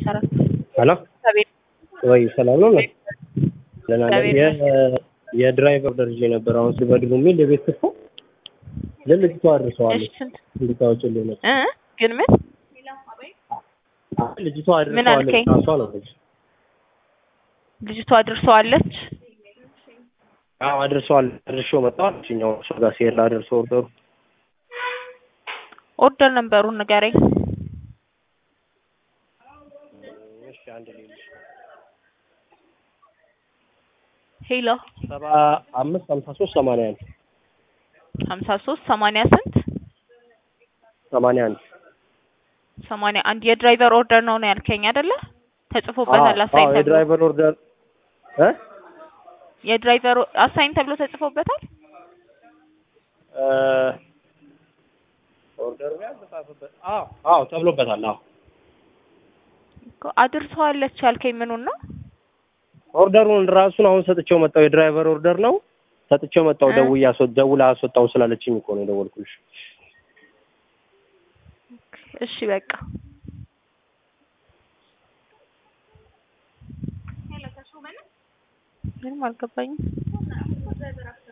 ሄሎ ወይ ሰላም ነው የድራይቨር ደረጃ ነበር አሁን ሲበድሉ የሚል የቤት ክፉ ለልጅቷ አድርሰዋለች እንድታወጪልኝ ነው ግን ምን ልጅቷ አድርሰዋለች ታሷ ነው ልጅቷ አድርሰዋለች አድርሰዋለች አድርሾ መጣው እኛው እሱ ጋር ሲሄድ አድርሶ ኦርደር ነምበሩን ንገረኝ እሺ አንድ ልጅ ሄሎ 755381 5380 ስንት 81 የድራይቨር ኦርደር ነው ያልከኝ አይደለ ተጽፎበታል አሳይን ተብሎ የድራይቨር ኦርደር የድራይቨር አሳይን ተብሎ ተጽፎበታል ኦርደር ያልተጻፈበት ተብሎበታል እኮ አድርሰዋለች ያልከኝ ምኑን ነው ኦርደሩን ራሱን አሁን ሰጥቼው መጣው የድራይቨር ኦርደር ነው ሰጥቼው መጣው ደውላ አስወጣው ስላለችኝ እኮ ነው ደወልኩልሽ እሺ በቃ ምንም አልገባኝም